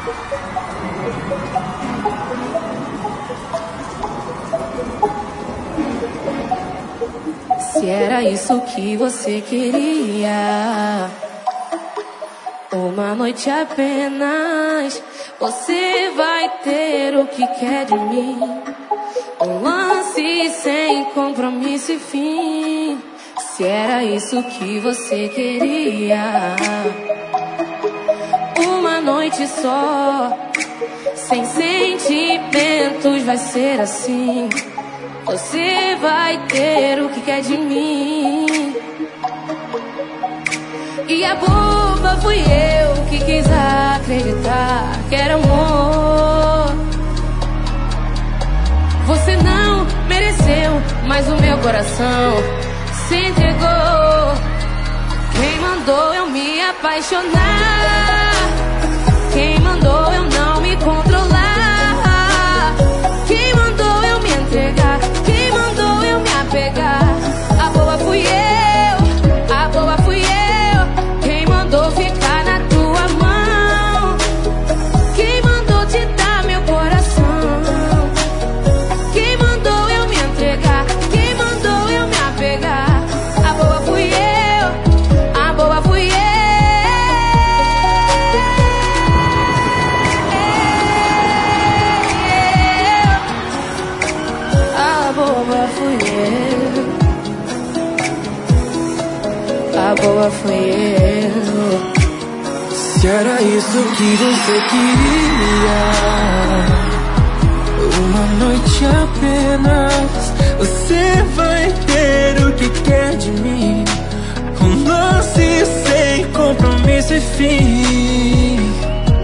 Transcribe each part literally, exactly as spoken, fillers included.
Se era isso que você queria, uma noite apenas, você vai ter o que quer de mim. Um lance sem compromisso e fim. Se era isso que você queria, uma noite só, sem sentimentos, vai ser assim. Você vai ter o que quer de mim. E a boba fui eu que quis acreditar que era amor. Você não mereceu, mas o meu coração se entregou. Quem mandou eu me apaixonar? Quem mandou eu não me controlar? Quem mandou eu me entregar? Quem mandou eu me apegar? A boba fui eu, a boba fui eu. Quem mandou ficar na tua mão? Quem mandou te dar meu coração? Quem mandou eu me entregar? Quem mandou eu me apegar? A boba fui eu, a boba fui eu. A boba fui eu. A boba fui eu. Se era isso que você queria, uma noite apenas, você vai ter o que quer de mim. Um lance sem compromisso e fim.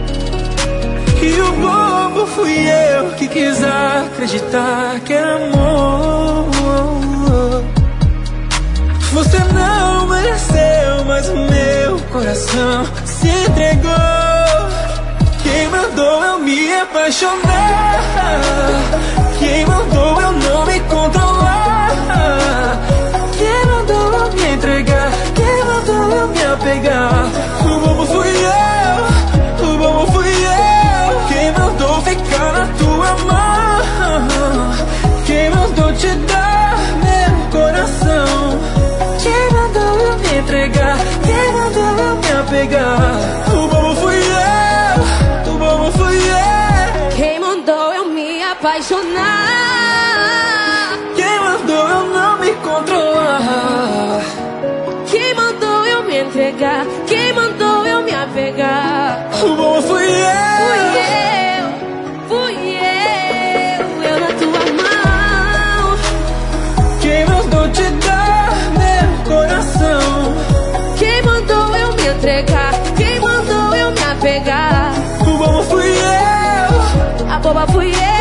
E o bobo fui eu que quis acreditar que era amor. Você não mereceu, mas o meu coração se entregou. Quem mandou eu me apaixonar? Quem mandou eu não me controlar? Quem mandou eu me entregar? Quem mandou eu me apegar? O bobo fui eu, o bobo fui eu. Quem mandou ficar na tua mão? Quem mandou te dar meu coração? Quem mandou eu me entregar? Quem mandou eu me apegar? O bobo fui eu, o bobo fui eu. Quem mandou eu me apaixonar? Quem mandou eu não me controlar? Quem mandou eu me entregar? Quem mandou eu me apegar? O bobo fui eu. Fui eu, fui eu, eu na tua mão. Quem mandou te dar meu coração? Quem mandou eu me entregar? Quem mandou eu me apegar? O bobo fui eu, a boba fui eu.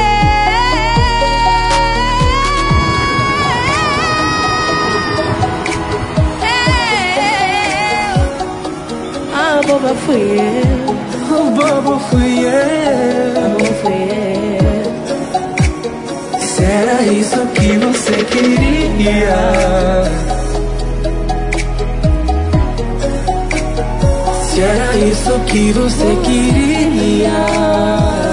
A boba fui eu. o bobo fui eu. A boba fui eu. Se era isso que você queria, se era isso que você queria.